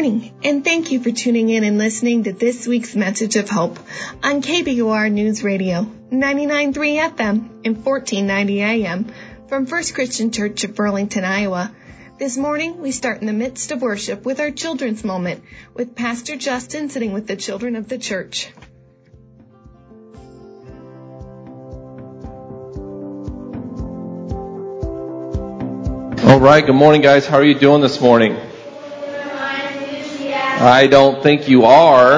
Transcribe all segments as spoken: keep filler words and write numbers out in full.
morning, and thank you for tuning in and listening to this week's Message of Hope on K B O R News Radio, ninety-nine point three F M and fourteen ninety A M from First Christian Church of Burlington, Iowa. This morning, we start in the midst of worship with our Children's Moment, with Pastor Justin sitting with the children of the church. All right, good morning, guys. How are you doing this morning? I don't think you are.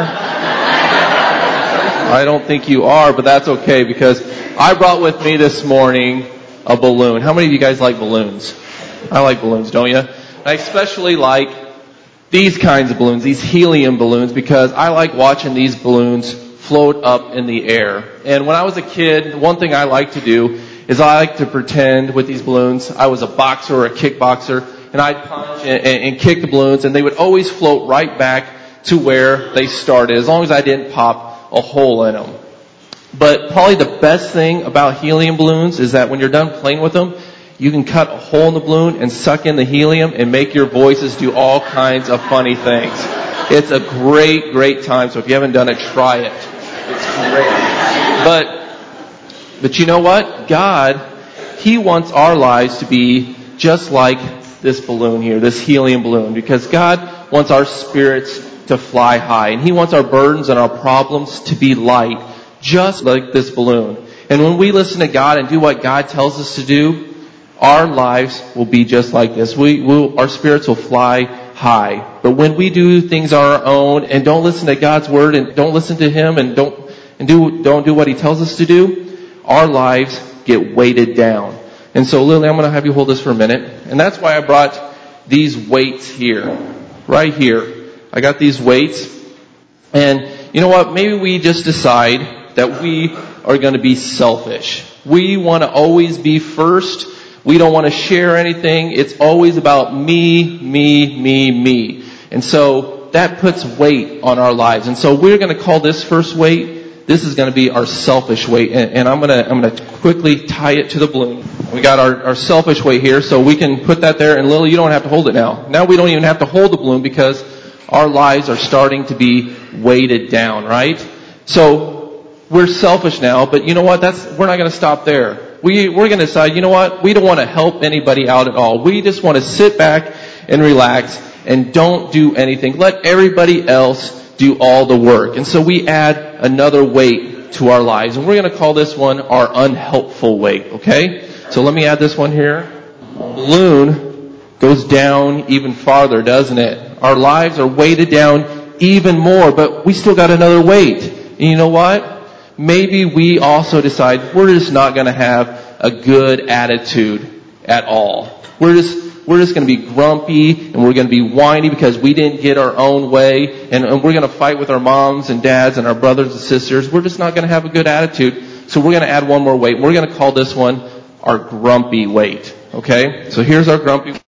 I don't think you are, but that's okay because I brought with me this morning a balloon. How many of you guys like balloons? I like balloons, don't you? I especially like these kinds of balloons, these helium balloons, because I like watching these balloons float up in the air. And when I was a kid, one thing I like to do is I like to pretend with these balloons I was a boxer or a kickboxer, and I'd punch and, and, and kick the balloons, and they would always float right back to where they started, as long as I didn't pop a hole in them. But probably the best thing about helium balloons is that when you're done playing with them, you can cut a hole in the balloon and suck in the helium and make your voices do all kinds of funny things. It's a great, great time, so if you haven't done it, try it. It's great. But But you know what? God, He wants our lives to be just like this balloon here, this helium balloon, because God wants our spirits to fly high, and He wants our burdens and our problems to be light, just like this balloon. And when we listen to God and do what God tells us to do, our lives will be just like this. We will, our spirits will fly high. But when we do things on our own and don't listen to God's word and don't listen to Him and don't and do don't do what He tells us to do, our lives get weighted down. And so, Lily, I'm going to have you hold this for a minute. And that's why I brought these weights here. Right here. I got these weights. And you know what? Maybe we just decide that we are going to be selfish. We want to always be first. We don't want to share anything. It's always about me, me, me, me. And so that puts weight on our lives. And so we're going to call this first weight, this is going to be our selfish weight. And, and I'm going to I'm going to quickly tie it to the balloon. We got our, our selfish weight here, so we can put that there. And Lily, you don't have to hold it now. Now we don't even have to hold the balloon because our lives are starting to be weighted down, right? So we're selfish now, but you know what? That's we're not going to stop there. We, we're going to decide, you know what? We don't want to help anybody out at all. We just want to sit back and relax and don't do anything. Let everybody else do all the work. And so we add another weight to our lives. And we're going to call this one our unhelpful weight, okay? So let me add this one here. Balloon goes down even farther, doesn't it? Our lives are weighted down even more, but we still got another weight. And you know what? Maybe we also decide we're just not going to have a good attitude at all. We're just we're just going to be grumpy and we're going to be whiny because we didn't get our own way, and, and we're going to fight with our moms and dads and our brothers and sisters. We're just not going to have a good attitude. So we're going to add one more weight. We're going to call this one our grumpy weight. Okay? So here's our grumpy weight.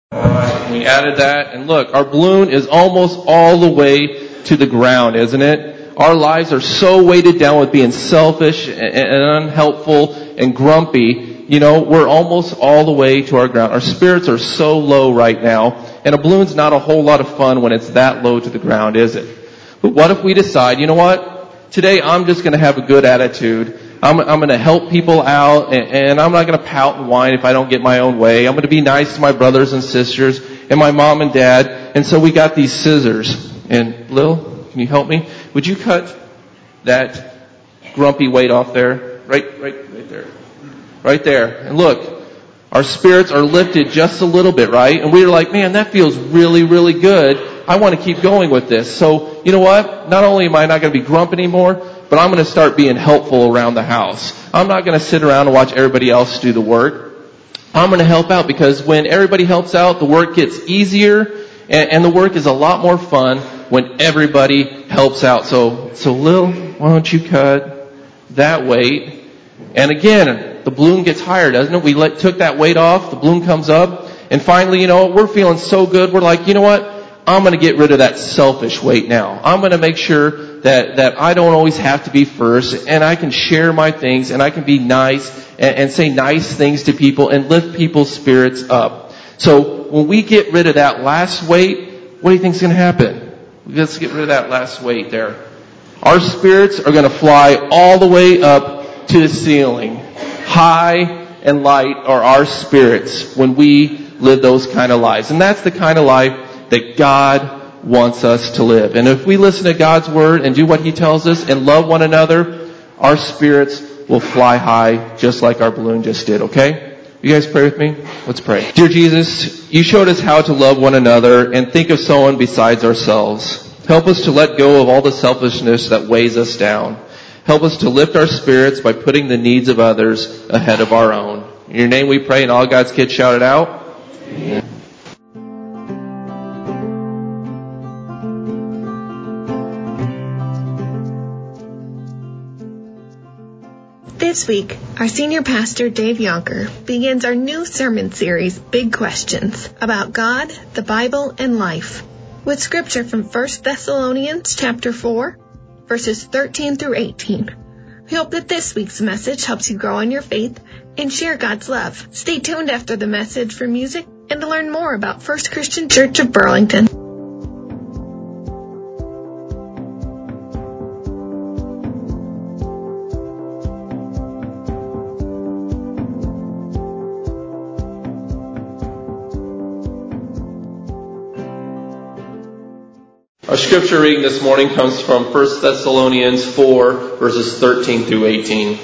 We added that, and look, our balloon is almost all the way to the ground, isn't it? Our lives are so weighted down with being selfish and unhelpful and grumpy. You know, we're almost all the way to our ground. Our spirits are so low right now. And a balloon's not a whole lot of fun when it's that low to the ground, is it? But what if we decide, you know what? Today I'm just going to have a good attitude. I'm, I'm going to help people out, and, and I'm not going to pout and whine if I don't get my own way. I'm going to be nice to my brothers and sisters and my mom and dad. And so we got these scissors. And Lil, can you help me? Would you cut that grumpy weight off there? Right, right, right there. Right there. And look, our spirits are lifted just a little bit, right? And we're like, man, that feels really, really good. I want to keep going with this. So, you know what? Not only am I not going to be grumpy anymore, but I'm going to start being helpful around the house. I'm not going to sit around and watch everybody else do the work. I'm going to help out, because when everybody helps out, the work gets easier, and, and the work is a lot more fun when everybody helps out. So, so Lil, why don't you cut that weight? And again, the balloon gets higher, doesn't it? We let, took that weight off, the balloon comes up, and finally, you know, we're feeling so good, we're like, you know what? I'm going to get rid of that selfish weight now. I'm going to make sure that, that I don't always have to be first, and I can share my things, and I can be nice, and, and say nice things to people, and lift people's spirits up. So when we get rid of that last weight, what do you think is going to happen? Let's get rid of that last weight there. Our spirits are going to fly all the way up to the ceiling. High and light are our spirits when we live those kind of lives. And that's the kind of life that God wants us to live. And if we listen to God's word and do what He tells us and love one another, our spirits will fly high just like our balloon just did, okay? You guys pray with me? Let's pray. Dear Jesus, You showed us how to love one another and think of someone besides ourselves. Help us to let go of all the selfishness that weighs us down. Help us to lift our spirits by putting the needs of others ahead of our own. In Your name we pray, and all God's kids shout it out. Amen. This week, our senior pastor, Dave Yonker, begins our new sermon series, Big Questions, about God, the Bible, and life, with scripture from First Thessalonians chapter four, verses thirteen through eighteen. We hope that this week's message helps you grow in your faith and share God's love. Stay tuned after the message for music and to learn more about First Christian Church of Burlington. Our scripture reading this morning comes from First Thessalonians four, verses thirteen through eighteen.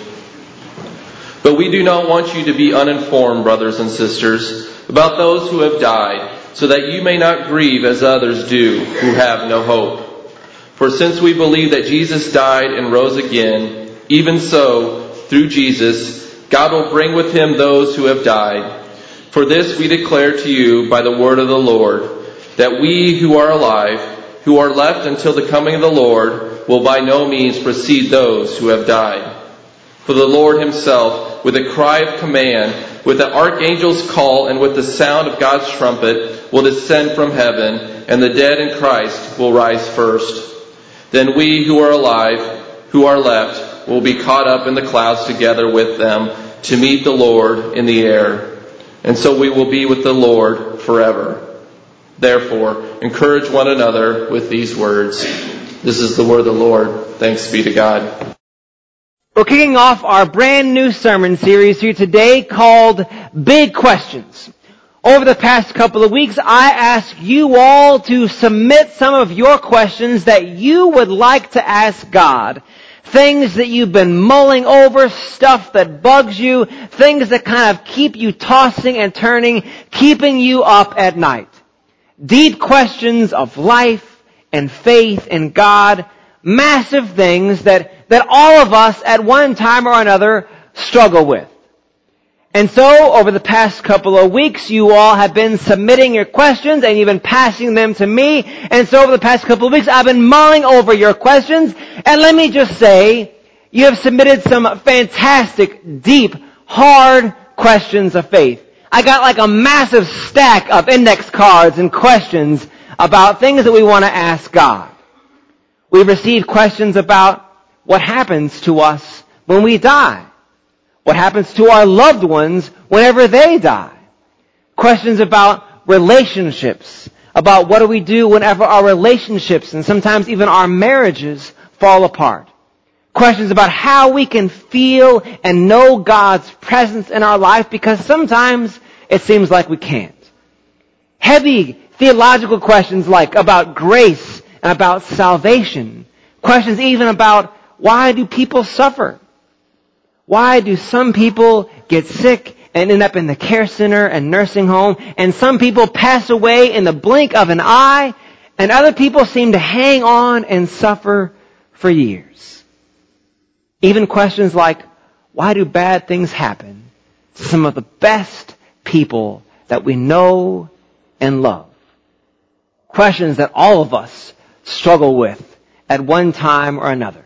But we do not want you to be uninformed, brothers and sisters, about those who have died, so that you may not grieve as others do, who have no hope. For since we believe that Jesus died and rose again, even so, through Jesus, God will bring with Him those who have died. For this we declare to you by the word of the Lord, that we who are alive, who are left until the coming of the Lord, will by no means precede those who have died. For the Lord Himself, with a cry of command, with the archangel's call, and with the sound of God's trumpet, will descend from heaven, and the dead in Christ will rise first. Then we who are alive, who are left, will be caught up in the clouds together with them to meet the Lord in the air. And so we will be with the Lord forever. Therefore, encourage one another with these words. This is the word of the Lord. Thanks be to God. We're kicking off our brand new sermon series here today called Big Questions. Over the past couple of weeks, I asked you all to submit some of your questions that you would like to ask God. Things that you've been mulling over, stuff that bugs you, things that kind of keep you tossing and turning, keeping you up at night. Deep questions of life and faith in God, massive things that, that all of us at one time or another struggle with. And so, over the past couple of weeks, you all have been submitting your questions and you've been passing them to me. And so over the past couple of weeks, I've been mulling over your questions. And let me just say, you have submitted some fantastic, deep, hard questions of faith. I got like a massive stack of index cards and questions about things that we want to ask God. We've received questions about what happens to us when we die. What happens to our loved ones whenever they die. Questions about relationships. About what do we do whenever our relationships and sometimes even our marriages fall apart. Questions about how we can feel and know God's presence in our life, because sometimes it seems like we can't. Heavy theological questions like about grace and about salvation. Questions even about why do people suffer? Why do some people get sick and end up in the care center and nursing home, and some people pass away in the blink of an eye, and other people seem to hang on and suffer for years? Even questions like, why do bad things happen to some of the best people that we know and love? Questions that all of us struggle with at one time or another.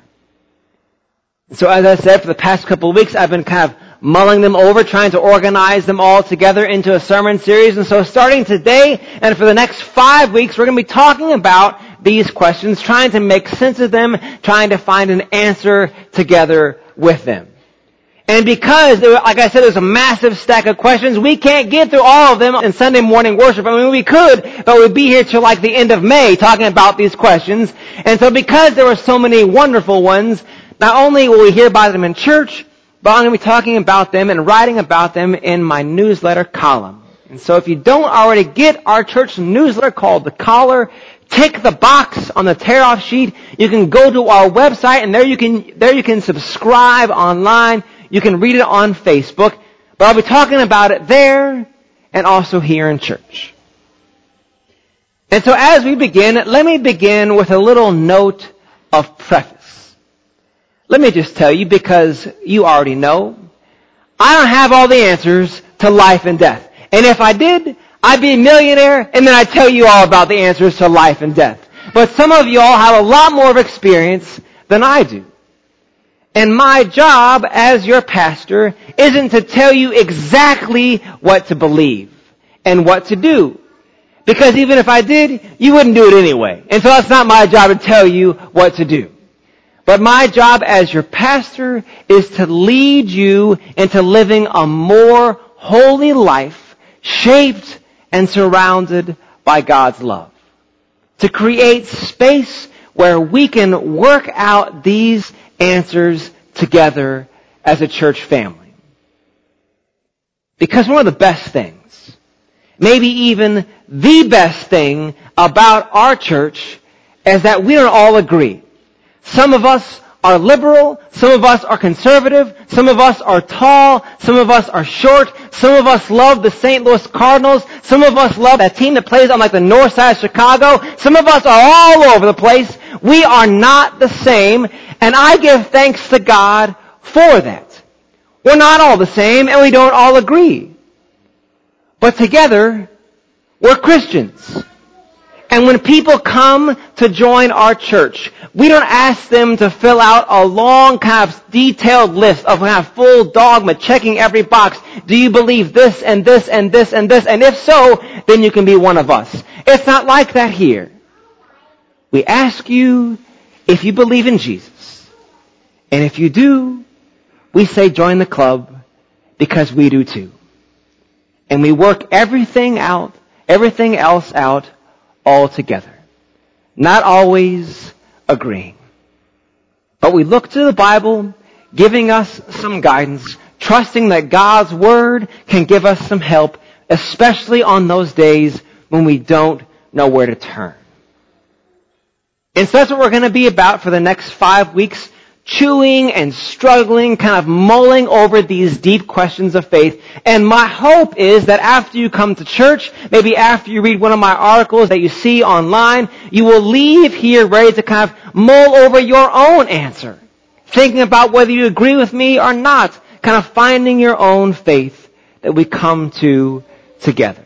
So as I said, for the past couple of weeks, I've been kind of mulling them over, trying to organize them all together into a sermon series. And so starting today and for the next five weeks, we're going to be talking about these questions, trying to make sense of them, trying to find an answer together with them. And because, there, like I said, there's a massive stack of questions, we can't get through all of them in Sunday morning worship. I mean, we could, but we'd be here till like the end of May talking about these questions. And so because there were so many wonderful ones, not only will we hear about them in church, but I'm going to be talking about them and writing about them in my newsletter column. And so if you don't already get our church newsletter called The Collar, tick the box on the tear-off sheet. You can go to our website, and there you can there you can subscribe online. You can read it on Facebook. But I'll be talking about it there and also here in church. And so as we begin, let me begin with a little note of preface. Let me just tell you, because you already know, I don't have all the answers to life and death. And if I did, I'd be a millionaire, and then I'd tell you all about the answers to life and death. But some of you all have a lot more of experience than I do. And my job as your pastor isn't to tell you exactly what to believe and what to do. Because even if I did, you wouldn't do it anyway. And so that's not my job to tell you what to do. But my job as your pastor is to lead you into living a more holy life, shaped and surrounded by God's love. To create space where we can work out these answers together as a church family. Because one of the best things, maybe even the best thing about our church, is that we don't all agree. Some of us are liberal, some of us are conservative, some of us are tall, some of us are short, some of us love the Saint Louis Cardinals, some of us love that team that plays on like the north side of Chicago, some of us are all over the place. We are not the same, and I give thanks to God for that. We're not all the same, and we don't all agree. But together, we're Christians. And when people come to join our church, we don't ask them to fill out a long kind of detailed list of kind of full dogma, checking every box. Do you believe this and this and this and this? And if so, then you can be one of us. It's not like that here. We ask you if you believe in Jesus. And if you do, we say join the club because we do too. And we work everything out, everything else out all together. Not always agreeing. But we look to the Bible, giving us some guidance, trusting that God's Word can give us some help, especially on those days when we don't know where to turn. And so that's what we're going to be about for the next five weeks, chewing and struggling, kind of mulling over these deep questions of faith. And my hope is that after you come to church, maybe after you read one of my articles that you see online, you will leave here ready to kind of mull over your own answer, thinking about whether you agree with me or not, kind of finding your own faith that we come to together.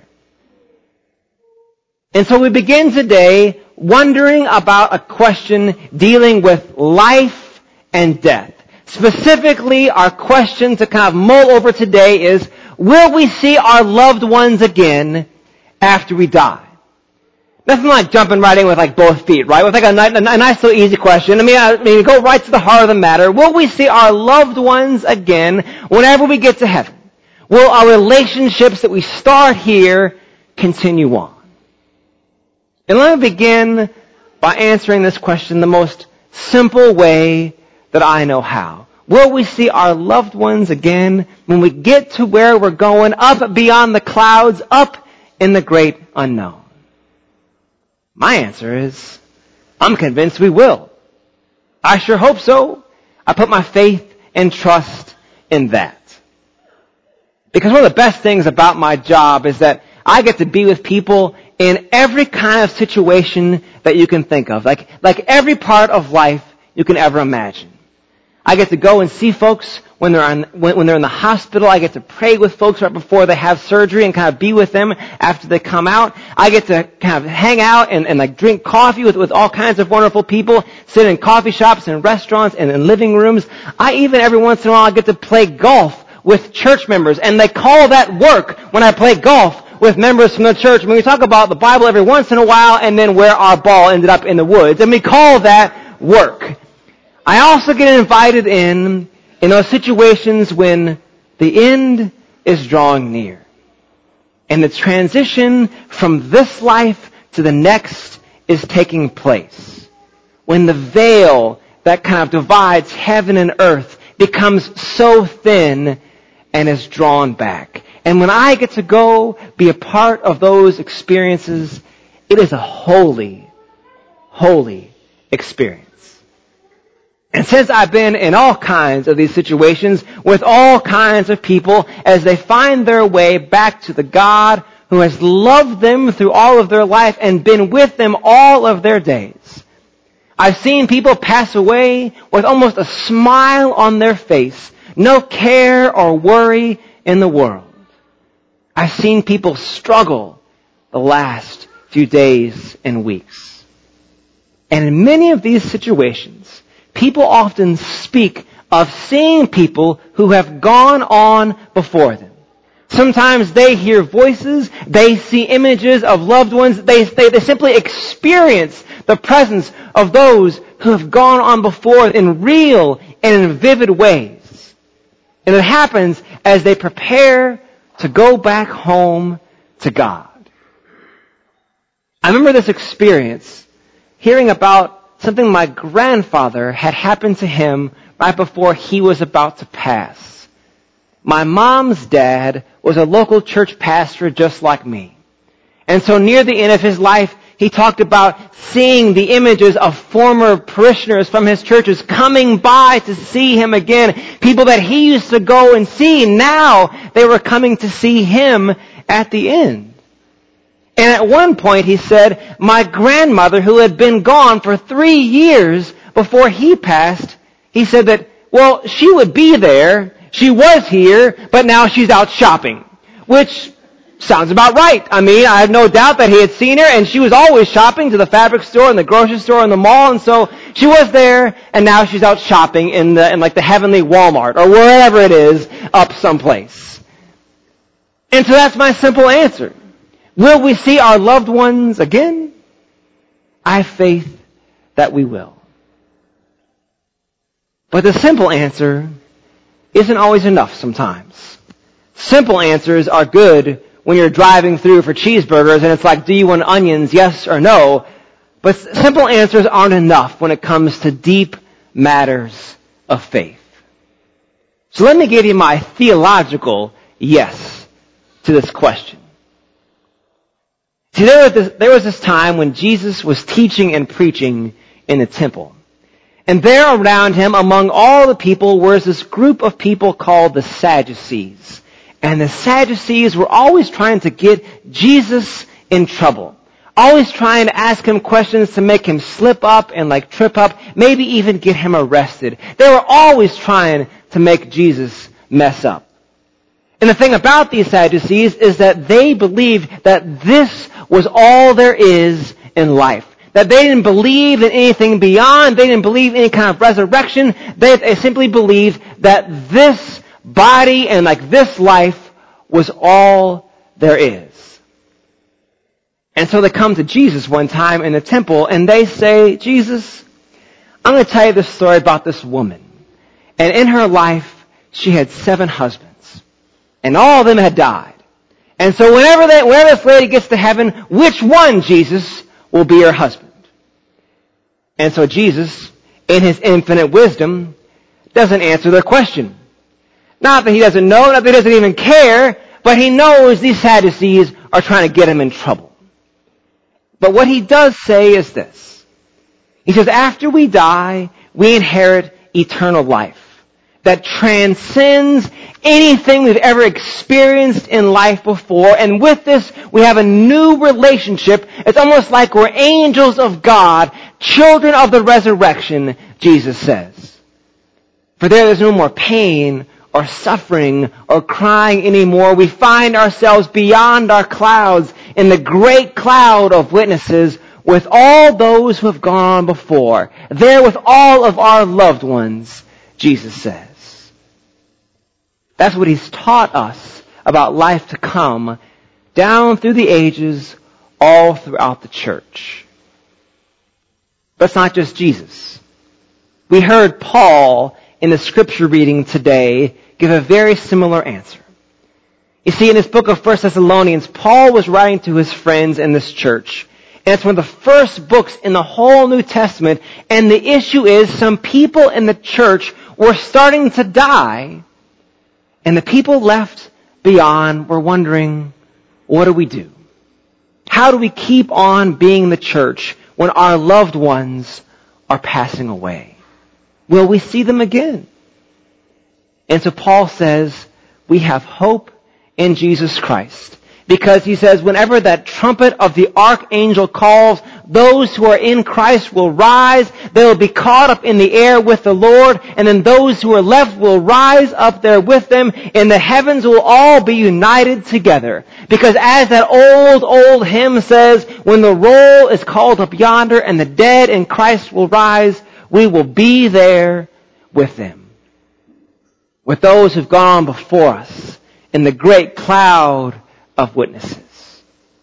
And so we begin today wondering about a question dealing with life and death. Specifically, our question to kind of mull over today is, will we see our loved ones again after we die? Nothing like jumping right in with like both feet, right? With like a, a, a nice little easy question. I mean, I mean, go right to the heart of the matter. Will we see our loved ones again whenever we get to heaven? Will our relationships that we start here continue on? And let me begin by answering this question the most simple way that I know how. Will we see our loved ones again when we get to where we're going, up beyond the clouds, up in the great unknown? My answer is, I'm convinced we will. I sure hope so. I put my faith and trust in that. Because one of the best things about my job is that I get to be with people in every kind of situation that you can think of. Like, like every part of life you can ever imagine. I get to go and see folks when they're on, when, when they're in the hospital. I get to pray with folks right before they have surgery and kind of be with them after they come out. I get to kind of hang out and, and like drink coffee with, with all kinds of wonderful people, sit in coffee shops and restaurants and in living rooms. I even every once in a while I get to play golf with church members, and they call that work when I play golf with members from the church. When we talk about the Bible every once in a while and then where our ball ended up in the woods, and we call that work. I also get invited in In those situations when the end is drawing near and the transition from this life to the next is taking place. When the veil that kind of divides heaven and earth becomes so thin and is drawn back. And when I get to go be a part of those experiences, it is a holy, holy experience. And since I've been in all kinds of these situations with all kinds of people as they find their way back to the God who has loved them through all of their life and been with them all of their days, I've seen people pass away with almost a smile on their face, no care or worry in the world. I've seen people struggle the last few days and weeks. And in many of these situations, people often speak of seeing people who have gone on before them. Sometimes they hear voices, they see images of loved ones, they, they, they simply experience the presence of those who have gone on before in real and in vivid ways. And it happens as they prepare to go back home to God. I remember this experience, hearing about something my grandfather had happened to him right before he was about to pass. My mom's dad was a local church pastor just like me. And so near the end of his life, he talked about seeing the images of former parishioners from his churches coming by to see him again. People that he used to go and see, now they were coming to see him at the end. And at one point he said, my grandmother, who had been gone for three years before he passed, he said that, well, she would be there, she was here, but now she's out shopping. Which sounds about right. I mean, I have no doubt that he had seen her, and she was always shopping to the fabric store and the grocery store and the mall, and so she was there, and now she's out shopping in the in like the heavenly Walmart or wherever it is up someplace. And so that's my simple answer. Will we see our loved ones again? I have faith that we will. But the simple answer isn't always enough sometimes. Simple answers are good when you're driving through for cheeseburgers and it's like, do you want onions, yes or no? But simple answers aren't enough when it comes to deep matters of faith. So let me give you my theological yes to this question. See, there was, this, there was this time when Jesus was teaching and preaching in the temple. And there around him, among all the people, was this group of people called the Sadducees. And the Sadducees were always trying to get Jesus in trouble. Always trying to ask him questions to make him slip up and like trip up, maybe even get him arrested. They were always trying to make Jesus mess up. And the thing about these Sadducees is that they believed that this was all there is in life. That they didn't believe in anything beyond. They didn't believe in any kind of resurrection. They, they simply believed that this body and like this life was all there is. And so they come to Jesus one time in the temple and they say, Jesus, I'm going to tell you this story about this woman. And in her life, she had seven husbands. And all of them had died. And so whenever, they, whenever this lady gets to heaven, which one, Jesus, will be her husband? And so Jesus, in his infinite wisdom, doesn't answer their question. Not that he doesn't know, not that he doesn't even care, but he knows these Sadducees are trying to get him in trouble. But what he does say is this. He says, after we die, we inherit eternal life that transcends anything we've ever experienced in life before. And with this, we have a new relationship. It's almost like we're angels of God, children of the resurrection, Jesus says. For there is no more pain or suffering or crying anymore. We find ourselves beyond our clouds in the great cloud of witnesses with all those who have gone before. There with all of our loved ones, Jesus says. That's what he's taught us about life to come down through the ages, all throughout the church. But it's not just Jesus. We heard Paul in the scripture reading today give a very similar answer. You see, in this book of First Thessalonians, Paul was writing to his friends in this church. And it's one of the first books in the whole New Testament. And the issue is some people in the church were starting to die. And the people left beyond were wondering, what do we do? How do we keep on being the church when our loved ones are passing away? Will we see them again? And so Paul says, we have hope in Jesus Christ. Because he says, whenever that trumpet of the archangel calls, those who are in Christ will rise. They will be caught up in the air with the Lord. And then those who are left will rise up there with them. And the heavens will all be united together. Because as that old, old hymn says, when the roll is called up yonder and the dead in Christ will rise, we will be there with them. With those who've gone before us in the great cloud of witnesses.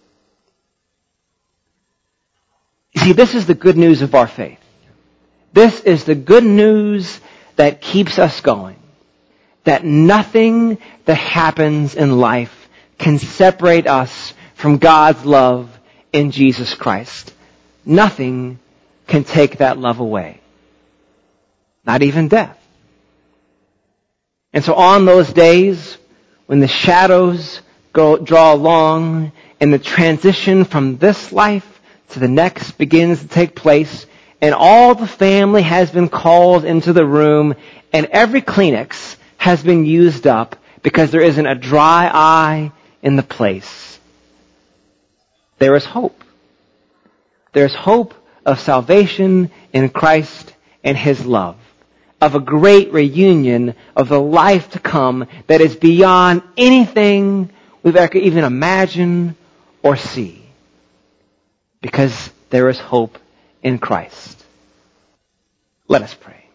You see, this is the good news of our faith. This is the good news that keeps us going. That nothing that happens in life can separate us from God's love in Jesus Christ. Nothing can take that love away. Not even death. And so on those days, when the shadows go, draw along and the transition from this life to the next begins to take place, and all the family has been called into the room, and every Kleenex has been used up because there isn't a dry eye in the place, there is hope. There's hope of salvation in Christ and His love. Of a great reunion of the life to come that is beyond anything we've ever even imagined or see. Because there is hope in Christ. Let us pray.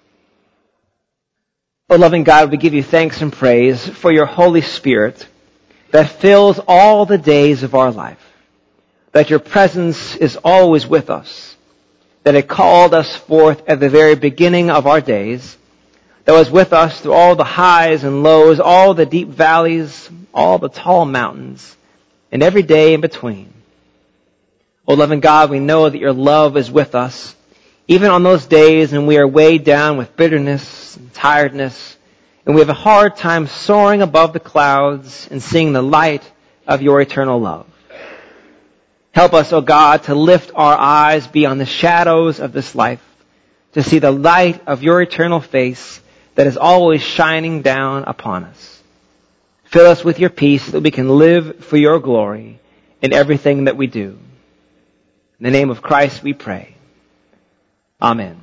Oh, loving God, we give you thanks and praise for your Holy Spirit that fills all the days of our life. That your presence is always with us. That it called us forth at the very beginning of our days. That was with us through all the highs and lows, all the deep valleys, all the tall mountains, and every day in between. Oh, loving God, we know that your love is with us, even on those days when we are weighed down with bitterness and tiredness, and we have a hard time soaring above the clouds and seeing the light of your eternal love. Help us, oh God, to lift our eyes beyond the shadows of this life, to see the light of your eternal face that is always shining down upon us. Fill us with your peace so that we can live for your glory in everything that we do. In the name of Christ we pray. Amen.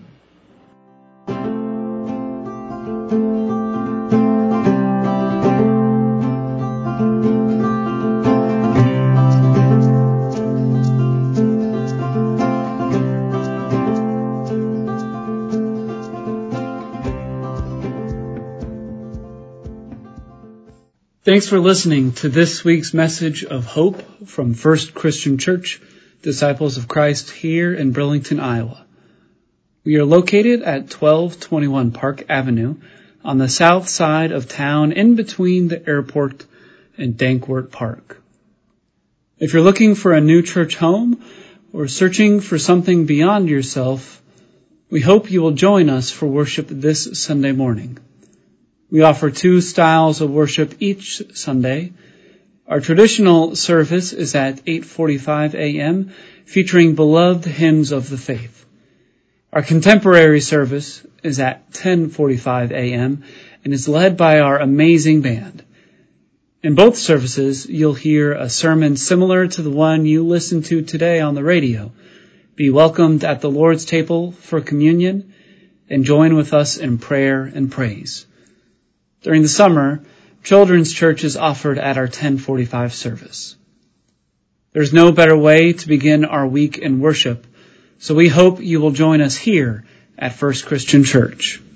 Thanks for listening to this week's message of hope from First Christian Church, Disciples of Christ here in Burlington, Iowa. We are located at twelve twenty-one Park Avenue on the south side of town in between the airport and Dankwart Park. If you're looking for a new church home or searching for something beyond yourself, we hope you will join us for worship this Sunday morning. We offer two styles of worship each Sunday. Our traditional service is at eight forty-five a.m., featuring beloved hymns of the faith. Our contemporary service is at ten forty-five a.m. and is led by our amazing band. In both services, you'll hear a sermon similar to the one you listened to today on the radio. Be welcomed at the Lord's table for communion and join with us in prayer and praise. During the summer, children's church is offered at our ten forty-five service. There's no better way to begin our week in worship, so we hope you will join us here at First Christian Church.